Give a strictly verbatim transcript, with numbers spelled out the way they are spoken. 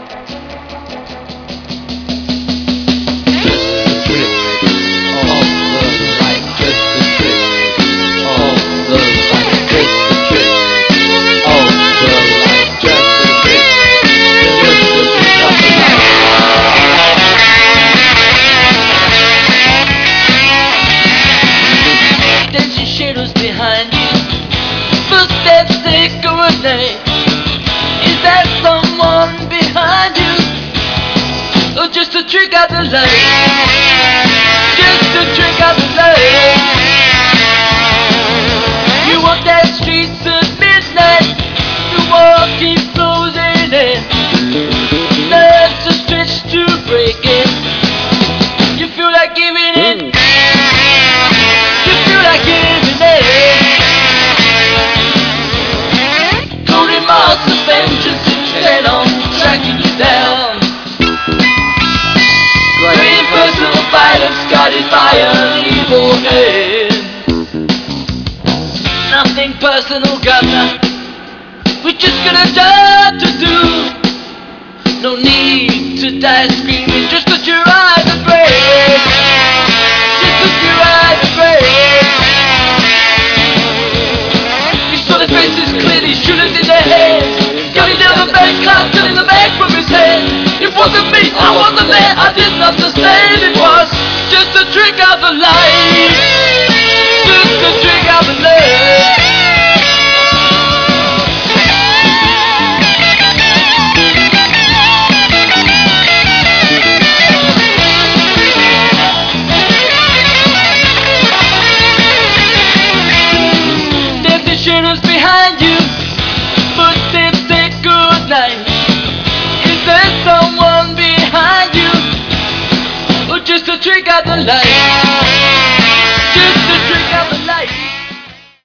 Shadows behind you, footsteps echo at night. Is there someone behind you? Or just a trick of the light? Just a trick of the light. You walk that streets at midnight, the wall keeps closing in. Nerves are stretched to breaking. You feel like giving in. You feel like giving in. Cold remorse of vengeance instead on tracking you down. Great personal violence guided by an evil hand. Nothing personal, governor. We're just gonna die to do. No need to die screaming. Just let your eyes and break. Just let your eyes and break. You saw the faces clearly, shooters in their hands. Gunning down the back, cloud turning the back from his head. It wasn't me, I wasn't there, I didn't understand. It was just a trick of the light. Just a trick of the light. Shadows behind you, footsteps say good night. Is there someone behind you, or just a trick of the light?